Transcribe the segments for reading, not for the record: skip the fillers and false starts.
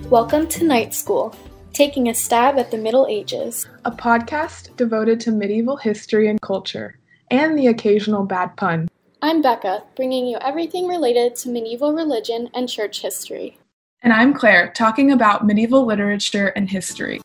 Welcome to Night School, taking a stab at the Middle Ages. A podcast devoted to medieval history and culture, and the occasional bad pun. I'm Becca, bringing you everything related to medieval religion and church history. And I'm Claire, talking about medieval literature and history.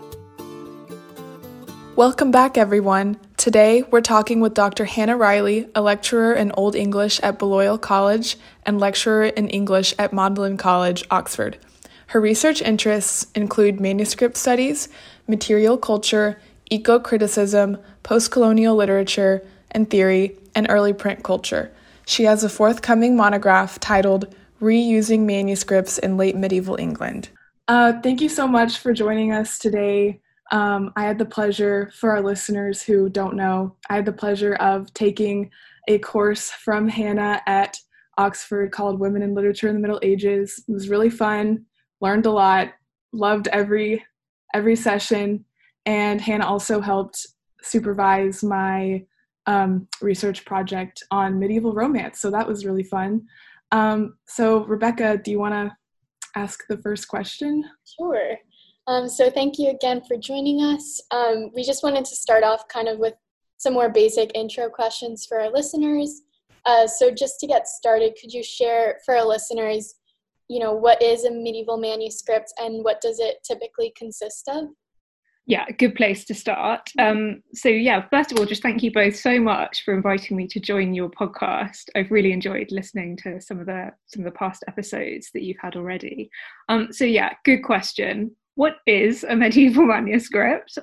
Welcome back, everyone. Today, we're talking with Dr. Hannah Riley, a lecturer in Old English at Balliol College and lecturer in English at Magdalen College, Oxford. Her research interests include manuscript studies, material culture, eco-criticism, post-colonial literature and theory, and early print culture. She has a forthcoming monograph titled Reusing Manuscripts in Late Medieval England. Thank you so much for joining us today. I had the pleasure, for our listeners who don't know, I had the pleasure of taking a course from Hannah at Oxford called Women in Literature in the Middle Ages. It was really fun, learned a lot, loved every session, and Hannah also helped supervise my research project on medieval romance, so that was really fun. So Rebecca, do you want to ask the first question? Sure. So thank you again for joining us. We just wanted to start off kind of with some more basic intro questions for our listeners. So just to get started, could you share for our listeners, what is a medieval manuscript and what does it typically consist of? Yeah, good place to start. First of all, just thank you both so much for inviting me to join your podcast. I've really enjoyed listening to some of the past episodes that you've had already. Good question. What is a medieval manuscript?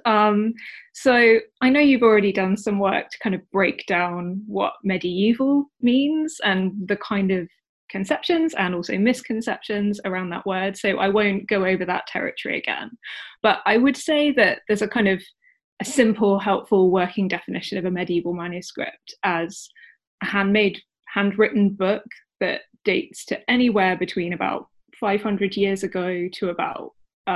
So I know you've already done some work to kind of break down what medieval means and the kind of conceptions and also misconceptions around that word. So I won't go over that territory again. But I would say that there's a kind of a simple, helpful working definition of a medieval manuscript as a handwritten book that dates to anywhere between about 500 years ago to about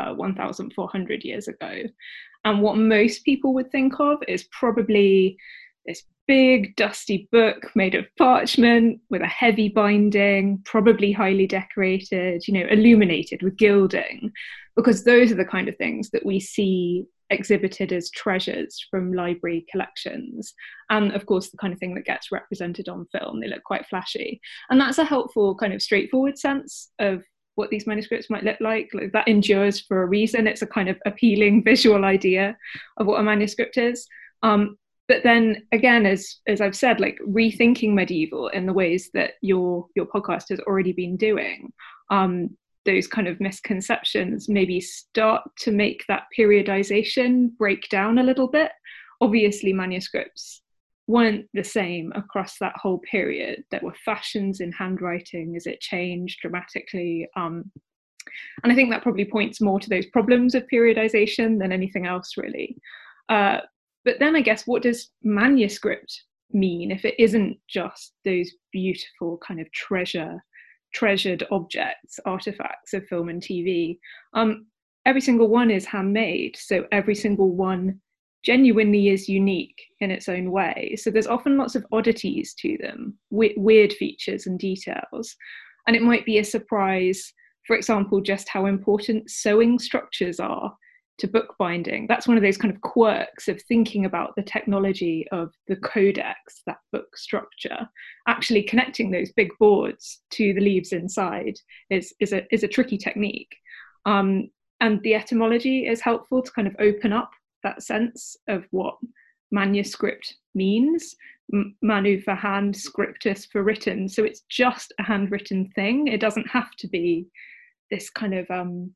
1,400 years ago. And what most people would think of is probably this big dusty book made of parchment with a heavy binding, probably highly decorated, illuminated with gilding, because those are the kind of things that we see exhibited as treasures from library collections. And of course, the kind of thing that gets represented on film, they look quite flashy. And that's a helpful kind of straightforward sense of what these manuscripts might look like that endures for a reason. It's a kind of appealing visual idea of what a manuscript is. But then again, as I've said, like rethinking medieval in the ways that your podcast has already been doing, those kind of misconceptions maybe start to make that periodization break down a little bit. Obviously, manuscripts weren't the same across that whole period. There were fashions in handwriting as it changed dramatically. And I think that probably points more to those problems of periodization than anything else, really. But then I guess, what does manuscript mean if it isn't just those beautiful kind of treasured objects, artifacts of film and TV? Every single one is handmade, so every single one genuinely is unique in its own way. So there's often lots of oddities to them, weird features and details. And it might be a surprise, for example, just how important sewing structures are to bookbinding. That's one of those kind of quirks of thinking about the technology of the codex, that book structure. Actually connecting those big boards to the leaves inside is a tricky technique. And the etymology is helpful to kind of open up that sense of what manuscript means. Manu for hand, scriptus for written. So it's just a handwritten thing. It doesn't have to be this kind of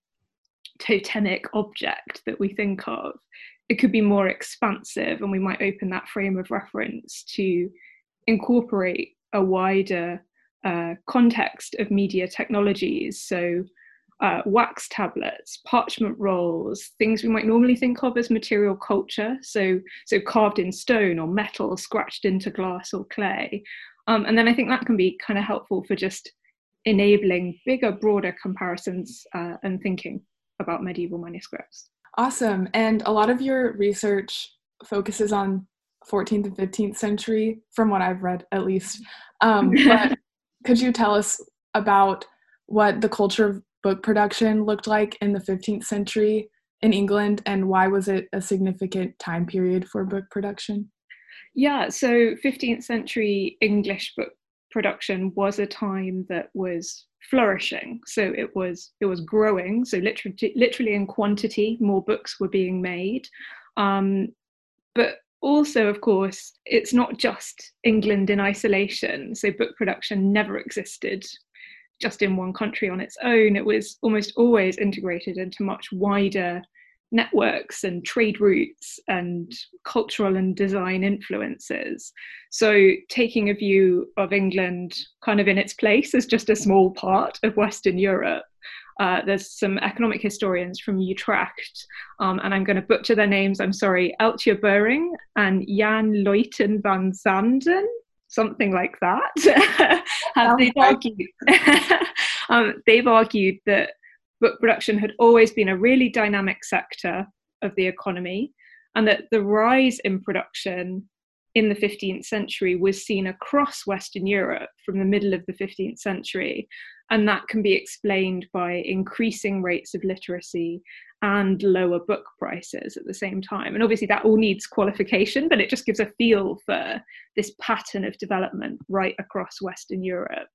totemic object that we think of. It could be more expansive, and we might open that frame of reference to incorporate a wider context of media technologies. So wax tablets, parchment rolls, things we might normally think of as material culture, so carved in stone or metal, scratched into glass or clay. And then I think that can be kind of helpful for just enabling bigger, broader comparisons and thinking about medieval manuscripts. Awesome. And a lot of your research focuses on 14th and 15th century, from what I've read at least. But could you tell us about what the culture of book production looked like in the 15th century in England, and why was it a significant time period for book production? Yeah, so 15th century English book production was a time that was flourishing. So it was growing. So literally in quantity, more books were being made. But also, of course, it's not just England in isolation. So book production never existed just in one country on its own. It was almost always integrated into much wider networks and trade routes and cultural and design influences. So taking a view of England kind of in its place as just a small part of Western Europe, there's some economic historians from Utrecht, and I'm going to butcher their names, I'm sorry, Eltje Bering and Jan Leuten van Zanden, something like that. They've argued that book production had always been a really dynamic sector of the economy, and that the rise in production in the 15th century was seen across Western Europe from the middle of the 15th century. And that can be explained by increasing rates of literacy and lower book prices at the same time. And obviously that all needs qualification, but it just gives a feel for this pattern of development right across Western Europe.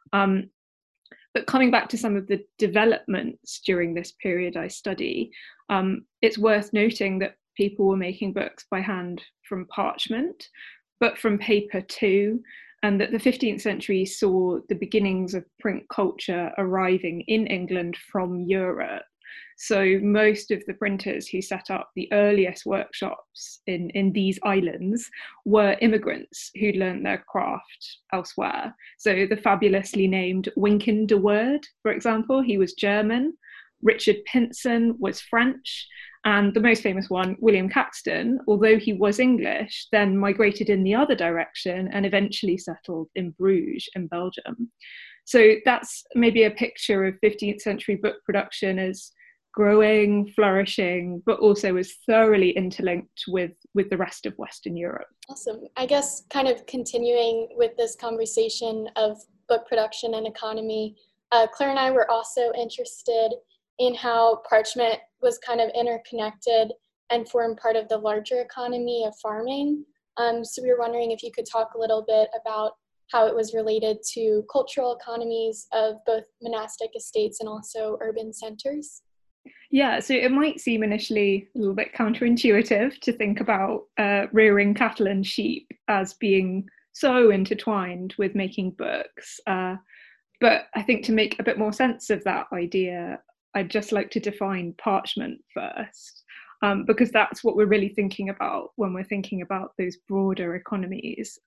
But coming back to some of the developments during this period I study, it's worth noting that people were making books by hand from parchment, but from paper too, and that the 15th century saw the beginnings of print culture arriving in England from Europe. So most of the printers who set up the earliest workshops in these islands were immigrants who'd learned their craft elsewhere. So the fabulously named Wynkyn de Worde, for example, he was German. Richard Pynson was French. And the most famous one, William Caxton, although he was English, then migrated in the other direction and eventually settled in Bruges in Belgium. So that's maybe a picture of 15th century book production as growing, flourishing, but also as thoroughly interlinked with the rest of Western Europe. Awesome. I guess kind of continuing with this conversation of book production and economy, Claire and I were also interested in how parchment was kind of interconnected and formed part of the larger economy of farming. So we were wondering if you could talk a little bit about how it was related to cultural economies of both monastic estates and also urban centers. Yeah, so it might seem initially a little bit counterintuitive to think about rearing cattle and sheep as being so intertwined with making books. But I think to make a bit more sense of that idea, I'd just like to define parchment first, because that's what we're really thinking about when we're thinking about those broader economies.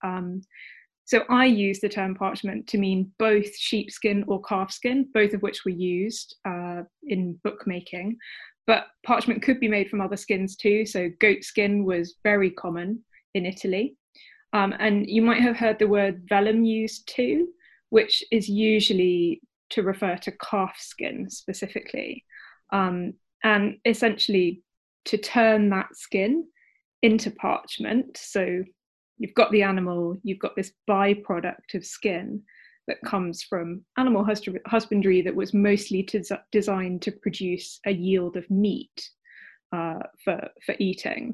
So I use the term parchment to mean both sheepskin or calfskin, both of which were used in bookmaking. But parchment could be made from other skins too. So goat skin was very common in Italy. And you might have heard the word vellum used too, which is usually to refer to calf skin specifically. And essentially to turn that skin into parchment. So you've got the animal, you've got this byproduct of skin that comes from animal husbandry that was mostly designed to produce a yield of meat for eating.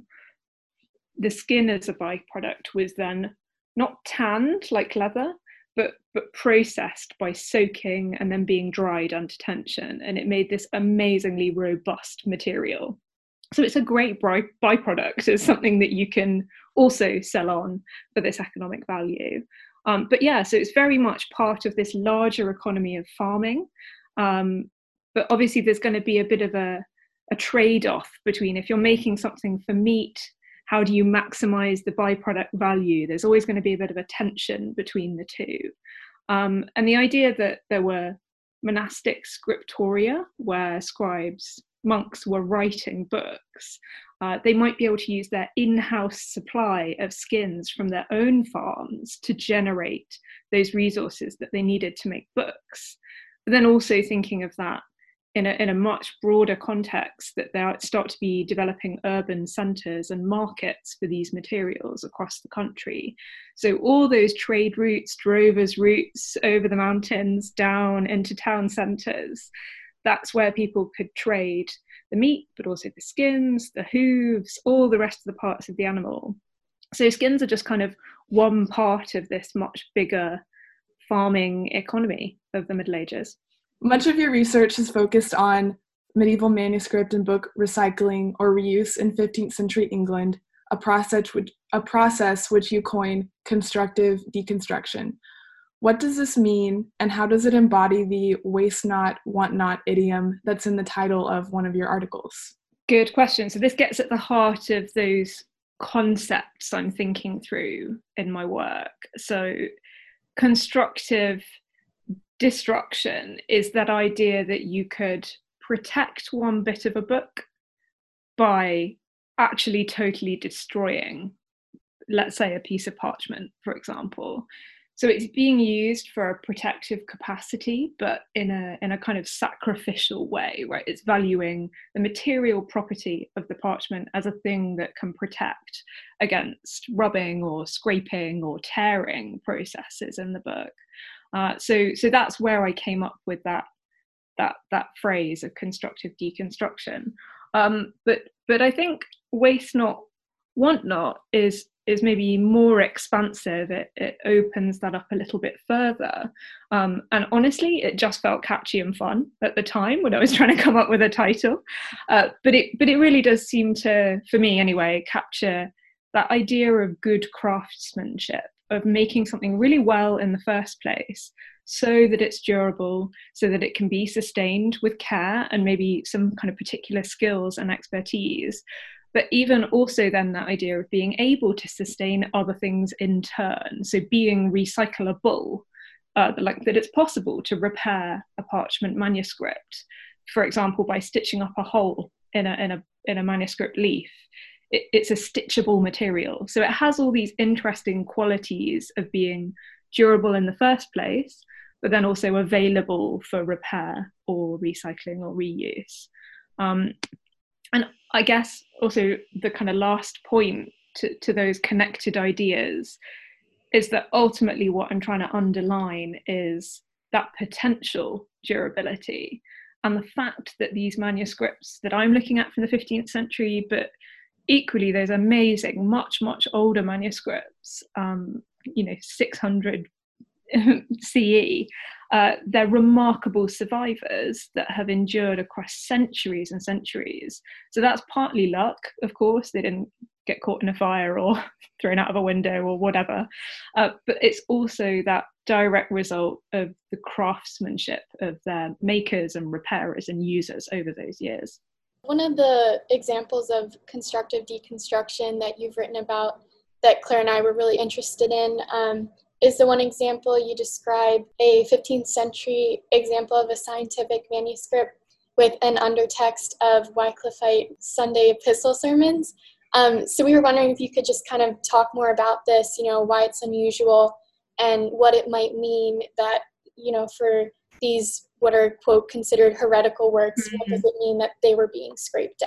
The skin as a byproduct was then not tanned like leather, but processed by soaking and then being dried under tension. And it made this amazingly robust material. So it's a great byproduct. It's something that you can also sell on for this economic value. But yeah, so it's very much part of this larger economy of farming. But obviously there's going to be a bit of a trade-off between, if you're making something for meat, how do you maximize the byproduct value? There's always going to be a bit of a tension between the two. And the idea that there were monastic scriptoria where scribes, monks were writing books, they might be able to use their in-house supply of skins from their own farms to generate those resources that they needed to make books. But then also thinking of that in a much broader context, that there start to be developing urban centres and markets for these materials across the country. So all those trade routes, drovers' routes over the mountains, down into town centres, that's where people could trade the meat, but also the skins, the hooves, all the rest of the parts of the animal. So skins are just kind of one part of this much bigger farming economy of the Middle Ages. Much of your research is focused on medieval manuscript and book recycling or reuse in 15th century England, a process which you coin constructive deconstruction. What does this mean, and how does it embody the waste not, want not idiom that's in the title of one of your articles? Good question. So this gets at the heart of those concepts I'm thinking through in my work. So constructive destruction is that idea that you could protect one bit of a book by actually totally destroying, let's say, a piece of parchment, for example. So it's being used for a protective capacity, but in a kind of sacrificial way, right? It's valuing the material property of the parchment as a thing that can protect against rubbing or scraping or tearing processes in the book. So that's where I came up with that phrase of constructive deconstruction. But I think waste not, want not is maybe more expansive. It opens that up a little bit further. And honestly, it just felt catchy and fun at the time when I was trying to come up with a title. But it really does seem to, for me anyway, capture that idea of good craftsmanship, of making something really well in the first place so that it's durable, so that it can be sustained with care and maybe some kind of particular skills and expertise. But even also then that idea of being able to sustain other things in turn. So being recyclable, like that it's possible to repair a parchment manuscript, for example, by stitching up a hole in a manuscript leaf. It's a stitchable material. So it has all these interesting qualities of being durable in the first place, but then also available for repair or recycling or reuse. And I guess also the kind of last point to those connected ideas is that ultimately what I'm trying to underline is that potential durability and the fact that these manuscripts that I'm looking at from the 15th century, but equally those amazing, much older manuscripts, 600 CE, they're remarkable survivors that have endured across centuries and centuries. So that's partly luck, of course. They didn't get caught in a fire or thrown out of a window or whatever. But it's also that direct result of the craftsmanship of their makers and repairers and users over those years. One of the examples of constructive deconstruction that you've written about that Claire and I were really interested in is the one example you describe, a 15th century example of a scientific manuscript with an undertext of Wycliffite Sunday epistle sermons. So we were wondering if you could just kind of talk more about this, why it's unusual and what it might mean that, for these what are, quote, considered heretical works, what does it mean that they were being scraped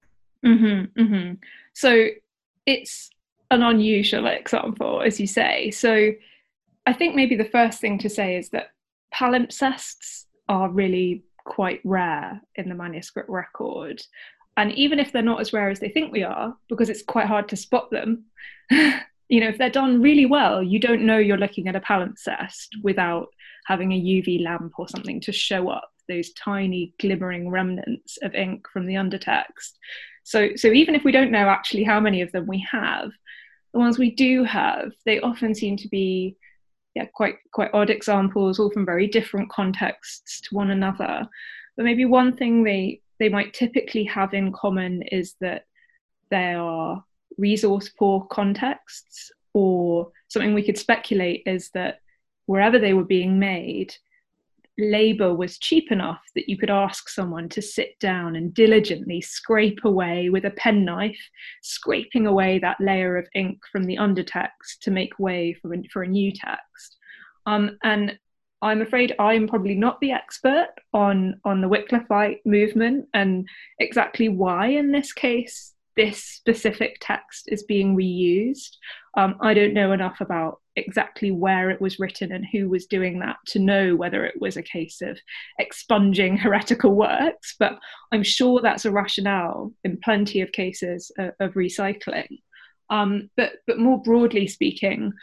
down? So it's an unusual example, as you say. So I think maybe the first thing to say is that palimpsests are really quite rare in the manuscript record. And even if they're not as rare as they think we are, because it's quite hard to spot them, if they're done really well, you don't know you're looking at a palimpsest without having a UV lamp or something to show up those tiny glimmering remnants of ink from the undertext. So even if we don't know actually how many of them we have, the ones we do have, they often seem to be quite odd examples, all from very different contexts to one another. But maybe one thing they might typically have in common is that they are resource poor contexts, or something we could speculate is that wherever they were being made, labour was cheap enough that you could ask someone to sit down and diligently scrape away with a penknife, scraping away that layer of ink from the undertext to make way for a new text. And I'm afraid I'm probably not the expert on the Wycliffite movement and exactly why in this case this specific text is being reused. I don't know enough about exactly where it was written and who was doing that to know whether it was a case of expunging heretical works, but I'm sure that's a rationale in plenty of cases of recycling. But more broadly speaking,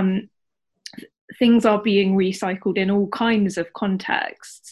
things are being recycled in all kinds of contexts.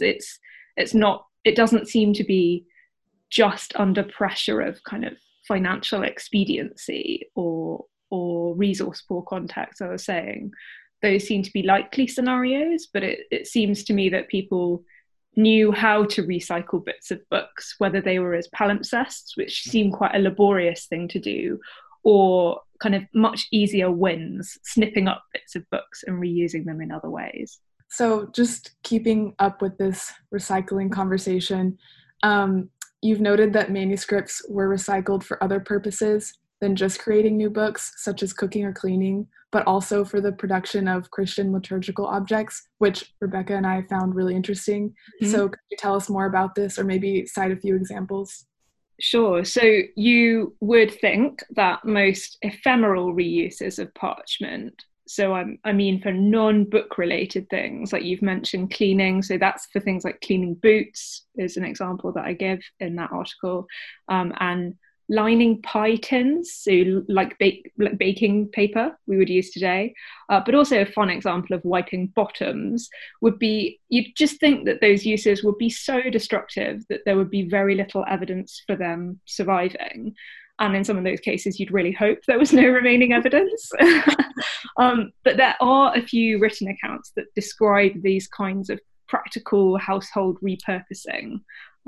It doesn't seem to be just under pressure of kind of financial expediency or resource poor contexts. I was saying those seem to be likely scenarios, but it seems to me that people knew how to recycle bits of books, whether they were as palimpsests, which seem quite a laborious thing to do, or kind of much easier wins, snipping up bits of books and reusing them in other ways. So just keeping up with this recycling conversation, you've noted that manuscripts were recycled for other purposes than just creating new books, such as cooking or cleaning, but also for the production of Christian liturgical objects, which Rebecca and I found really interesting. Mm-hmm. So could you tell us more about this, or maybe cite a few examples? Sure. So you would think that most ephemeral reuses of parchment, so I mean for non-book related things, like you've mentioned cleaning, so that's for things like cleaning boots is an example that I give in that article, and lining pie tins, so like baking paper we would use today, but also a fun example of wiping bottoms would be, you'd just think that those uses would be so destructive that there would be very little evidence for them surviving. And in some of those cases, you'd really hope there was no remaining evidence. But there are a few written accounts that describe these kinds of practical household repurposing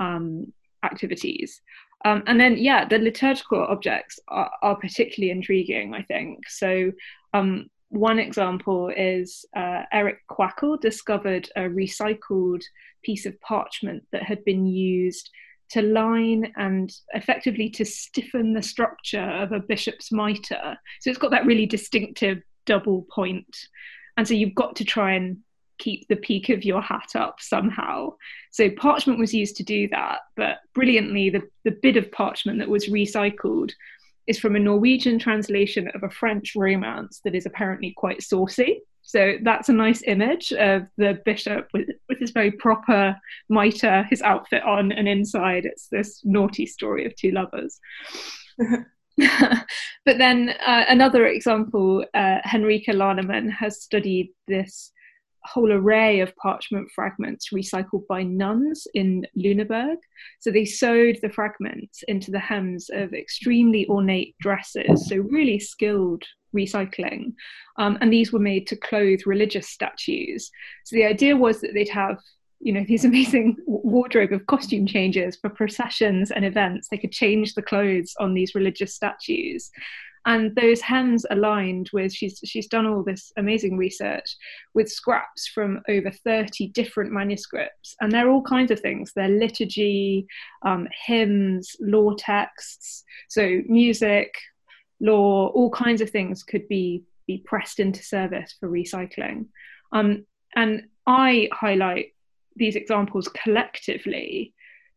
activities. And then, the liturgical objects are particularly intriguing, I think. So one example is Eric Quackle discovered a recycled piece of parchment that had been used to line and effectively to stiffen the structure of a bishop's mitre. So it's got that really distinctive double point. And so you've got to try and keep the peak of your hat up somehow. So parchment was used to do that, but brilliantly, the bit of parchment that was recycled is from a Norwegian translation of a French romance that is apparently quite saucy. So that's a nice image of the bishop with his very proper mitre, his outfit on, and inside it's this naughty story of two lovers. But then another example, Henrika Lahnemann has studied this whole array of parchment fragments recycled by nuns in Lüneburg. So they sewed the fragments into the hems of extremely ornate dresses, so really skilled recycling. And these were made to clothe religious statues. So the idea was that they'd have, these amazing wardrobe of costume changes for processions and events. They could change the clothes on these religious statues. And those hems aligned with, she's done all this amazing research with scraps from over 30 different manuscripts. And they're all kinds of things. They're liturgy, hymns, law texts, so music, law, all kinds of things could be pressed into service for recycling. And I highlight these examples collectively,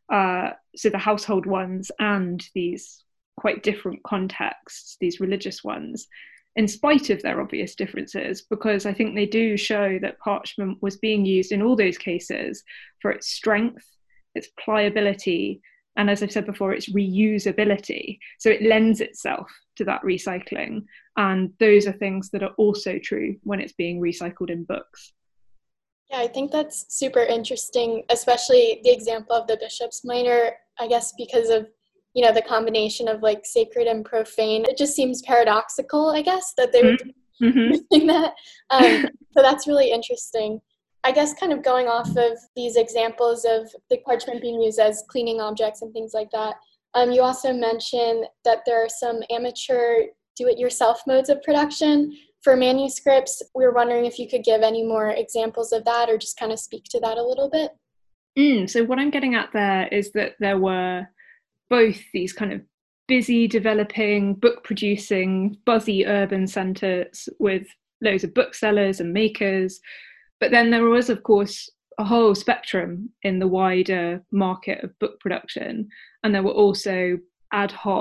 so the household ones and these quite different contexts, these religious ones, in spite of their obvious differences, because I think they do show that parchment was being used in all those cases for its strength, its pliability, and as I've said before, its reusability. So it lends itself to that recycling. And those are things that are also true when it's being recycled in books. Yeah, I think that's super interesting, especially the example of the bishop's mitre, I guess because of the combination of like sacred and profane. It just seems paradoxical, I guess, that they would be doing that. So that's really interesting. I guess kind of going off of these examples of the parchment being used as cleaning objects and things like that, you also mentioned that there are some amateur do-it-yourself modes of production for manuscripts. We were wondering if you could give any more examples of that or just kind of speak to that a little bit. So what I'm getting at there is that there were both these kind of busy, developing, book-producing, buzzy urban centres with loads of booksellers and makers. But then there was, of course, a whole spectrum in the wider market of book production. And there were also ad hoc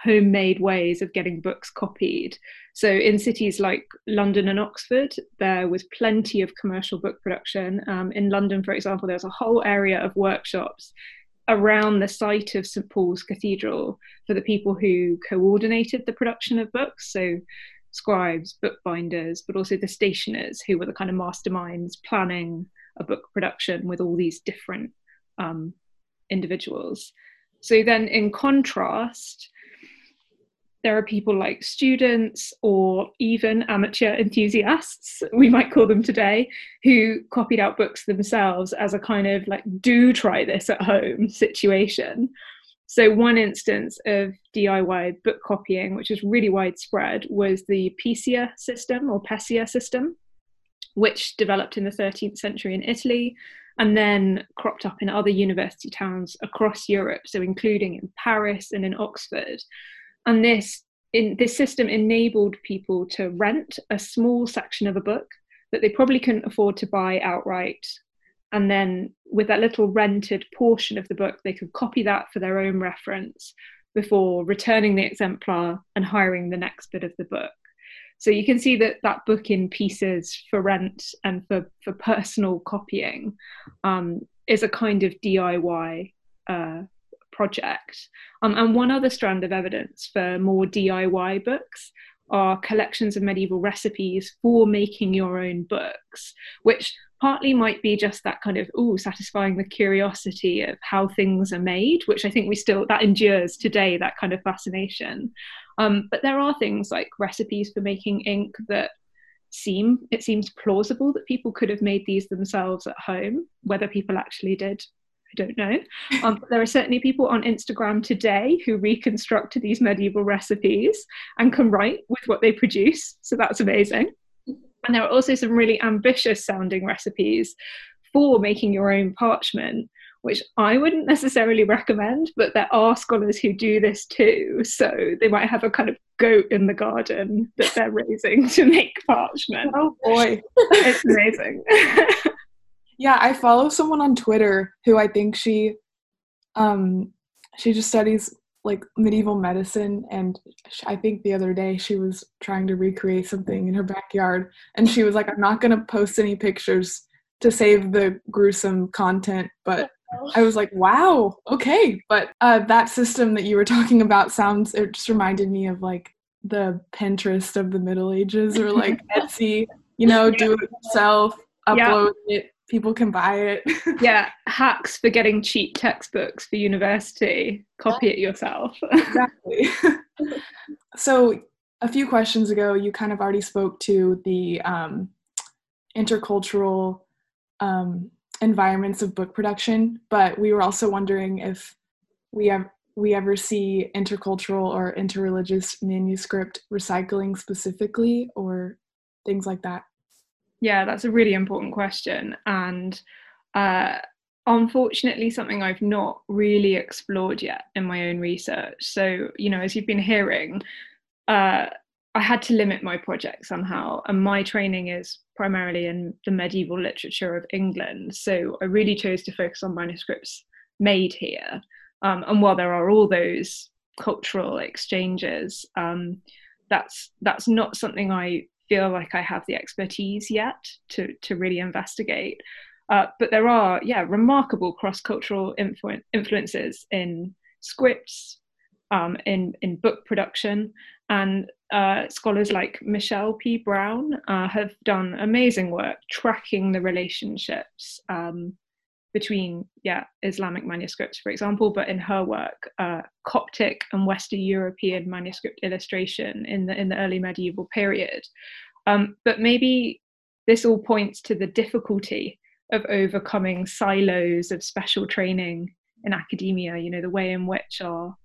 homemade ways of getting books copied. So in cities like London and Oxford, there was plenty of commercial book production. In London, for example, there was a whole area of workshops around the site of St Paul's Cathedral for the people who coordinated the production of books. So scribes, bookbinders, but also the stationers, who were the kind of masterminds planning a book production with all these different individuals. So then in contrast, there are people like students or even amateur enthusiasts, we might call them today, who copied out books themselves as a kind of like, do try this at home situation. So one instance of DIY book copying, which is really widespread, was the Pesia system or Pesia system, which developed in the 13th century in Italy and then cropped up in other university towns across Europe, so including in Paris and in Oxford. And this system enabled people to rent a small section of a book that they probably couldn't afford to buy outright. And then with that little rented portion of the book, they could copy that for their own reference before returning the exemplar and hiring the next bit of the book. So you can see that that book in pieces for rent and for personal copying is a kind of DIY project. And one other strand of evidence for more DIY books are collections of medieval recipes for making your own books, which partly might be just that kind of, satisfying the curiosity of how things are made, which I think that endures today, that kind of fascination. But there are things like recipes for making ink that it seems plausible that people could have made these themselves at home. Whether people actually did, I don't know. But there are certainly people on Instagram today who reconstruct these medieval recipes and can write with what they produce. So that's amazing. And there are also some really ambitious sounding recipes for making your own parchment, which I wouldn't necessarily recommend, but there are scholars who do this too. So they might have a kind of goat in the garden that they're raising to make parchment. Oh boy. It's amazing. Yeah, I follow someone on Twitter who I think she just studies like medieval medicine, and I think the other day she was trying to recreate something in her backyard, and she was like, I'm not going to post any pictures to save the gruesome content, but I was like, wow, okay. But that system that you were talking about it just reminded me of like the Pinterest of the Middle Ages, or like Etsy, do it yourself, upload it, people can buy it. Yeah, hacks for getting cheap textbooks for university, copy it yourself. Exactly. So a few questions ago, you kind of already spoke to the intercultural environments of book production, but we were also wondering if we ever see intercultural or interreligious manuscript recycling specifically, or things like that. Yeah, that's a really important question, and unfortunately something I've not really explored yet in my own research. So, as you've been hearing, I had to limit my project somehow, and my training is primarily in the medieval literature of England. So I really chose to focus on manuscripts made here. And while there are all those cultural exchanges, that's not something I feel like I have the expertise yet to really investigate. But there are, remarkable cross-cultural influences in scripts, in book production, and scholars like Michelle P. Brown have done amazing work tracking the relationships between Islamic manuscripts, for example, but in her work, Coptic and Western European manuscript illustration in the early medieval period. But maybe this all points to the difficulty of overcoming silos of special training in academia, the way in which our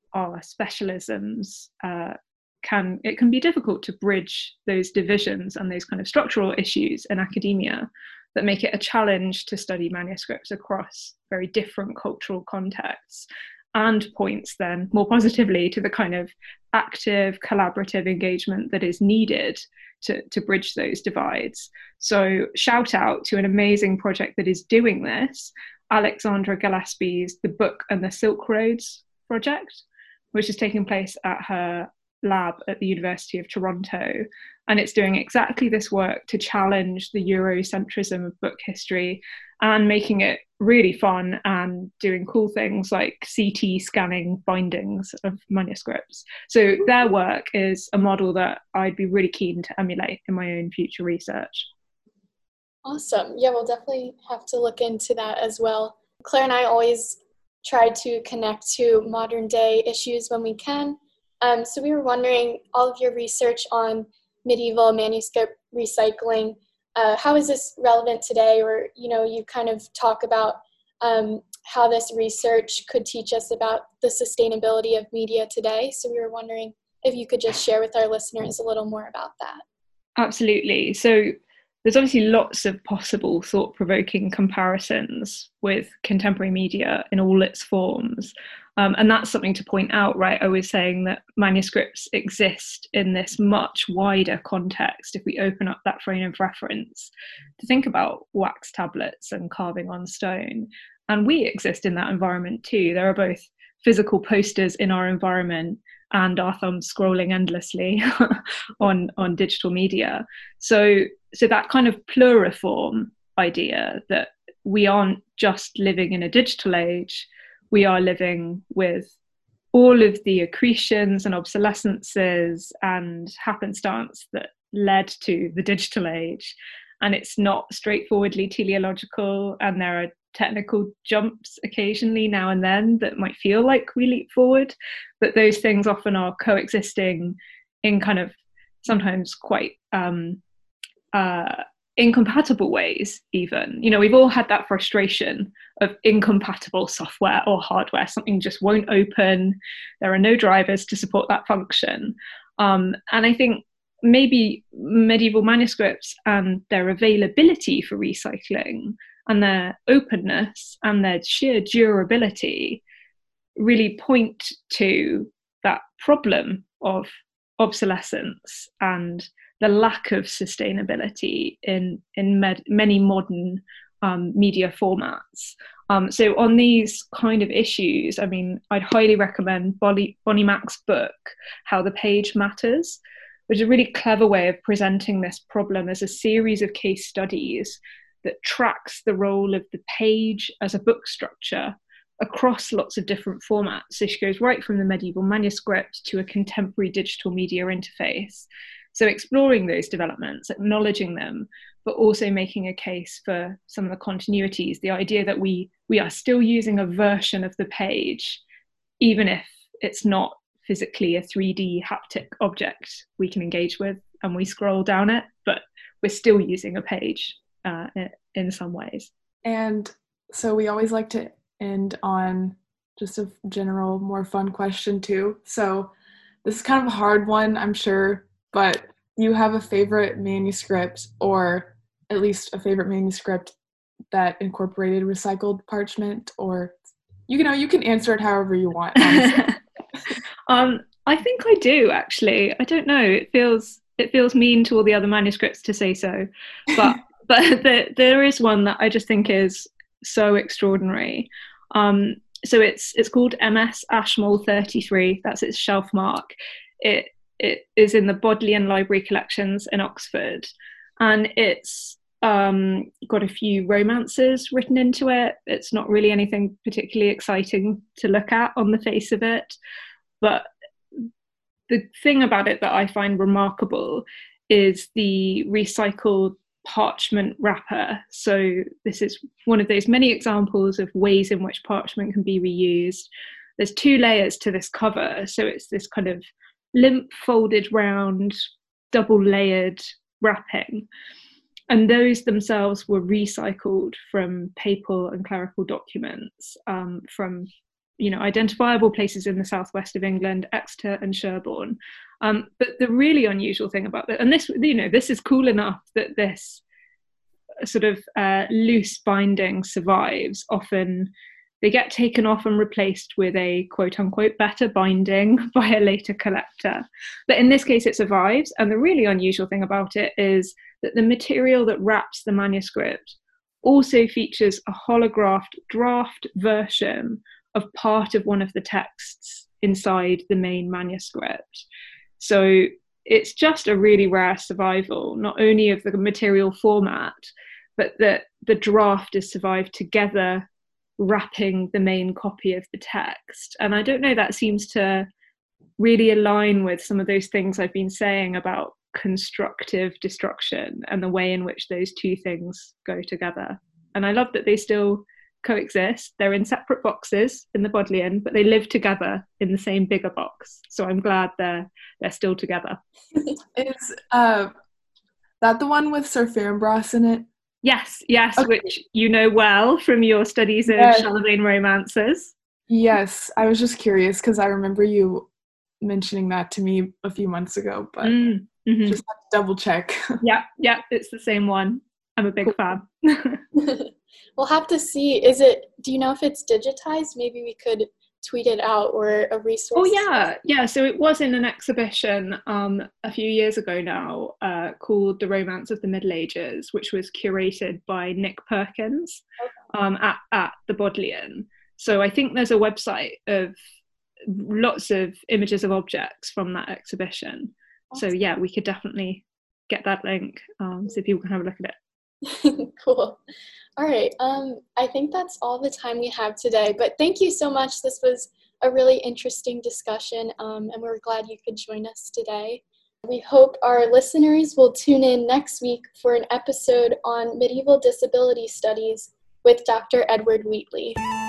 specialisms can be difficult to bridge those divisions and those kind of structural issues in academia that make it a challenge to study manuscripts across very different cultural contexts, and points then more positively to the kind of active collaborative engagement that is needed to bridge those divides. So shout out to an amazing project that is doing this, Alexandra Gillespie's The Book and the Silk Roads project, which is taking place at her lab at the University of Toronto. And it's doing exactly this work to challenge the Eurocentrism of book history and making it really fun and doing cool things like CT scanning bindings of manuscripts. So their work is a model that I'd be really keen to emulate in my own future research. Awesome. Yeah, we'll definitely have to look into that as well. Claire and I always try to connect to modern day issues when we can. So we were wondering, all of your research on medieval manuscript recycling, how is this relevant today? Or, you kind of talk about how this research could teach us about the sustainability of media today. So we were wondering if you could just share with our listeners a little more about that. Absolutely. So there's obviously lots of possible thought-provoking comparisons with contemporary media in all its forms. And that's something to point out, right? I was saying that manuscripts exist in this much wider context if we open up that frame of reference to think about wax tablets and carving on stone. And we exist in that environment too. There are both physical posters in our environment and our thumbs scrolling endlessly on digital media. So that kind of pluriform idea that we aren't just living in a digital age, we are living with all of the accretions and obsolescences and happenstance that led to the digital age. And it's not straightforwardly teleological, and there are technical jumps occasionally now and then that might feel like we leap forward, but those things often are coexisting in kind of sometimes quite incompatible ways even. We've all had that frustration of incompatible software or hardware. Something just won't open. There are no drivers to support that function. And I think maybe medieval manuscripts and their availability for recycling and their openness and their sheer durability really point to that problem of obsolescence and the lack of sustainability in many modern media formats. So on these kind of issues, I mean, I'd highly recommend Bonnie Mack's book, How the Page Matters, which is a really clever way of presenting this problem as a series of case studies that tracks the role of the page as a book structure across lots of different formats. So she goes right from the medieval manuscript to a contemporary digital media interface. So exploring those developments, acknowledging them, but also making a case for some of the continuities, the idea that we are still using a version of the page, even if it's not physically a 3D haptic object we can engage with and we scroll down it, but we're still using a page in some ways. And so we always like to end on just a general, more fun question too. So this is kind of a hard one, I'm sure, but you have a favorite manuscript, or at least a favorite manuscript that incorporated recycled parchment, or you can answer it however you want. I think I do, actually. I don't know. It feels mean to all the other manuscripts to say so, but there is one that I just think is so extraordinary. So it's called MS Ashmole 33. That's its shelf mark. It is in the Bodleian Library collections in Oxford, and it's got a few romances written into it. It's not really anything particularly exciting to look at on the face of it, but the thing about it that I find remarkable is the recycled parchment wrapper. So this is one of those many examples of ways in which parchment can be reused. There's 2 layers to this cover, so it's this kind of limp, folded round, double layered wrapping, and those themselves were recycled from papal and clerical documents from identifiable places in the southwest of England, Exeter and Sherborne. But the really unusual thing about it, and this is cool enough that this sort of loose binding survives. Often they get taken off and replaced with a quote unquote better binding by a later collector. But in this case, it survives. And the really unusual thing about it is that the material that wraps the manuscript also features a holographed draft version of part of one of the texts inside the main manuscript. So it's just a really rare survival, not only of the material format, but that the draft is survived together, wrapping the main copy of the text. And I don't know, that seems to really align with some of those things I've been saying about constructive destruction and the way in which those two things go together. And I love that they still coexist. They're in separate boxes in the Bodleian, but they live together in the same bigger box. So I'm glad they're still together. Is that the one with Sir Ferinbras in it? Yes, okay. Which you know well from your studies of Charlemagne romances. Yes, I was just curious because I remember you mentioning that to me a few months ago, but just have to double check. Yeah, it's the same one. I'm a big fan. We'll have to see. Do you know if it's digitized? Maybe we could tweet it out, or a resource. Oh yeah. So it was in an exhibition a few years ago now called The Romance of the Middle Ages, which was curated by Nick Perkins at the Bodleian. So I think there's a website of lots of images of objects from that exhibition. Awesome. So yeah, we could definitely get that link so people can have a look at it. Cool. All right. I think that's all the time we have today, but thank you so much. This was a really interesting discussion, and we're glad you could join us today. We hope our listeners will tune in next week for an episode on medieval disability studies with Dr. Edward Wheatley.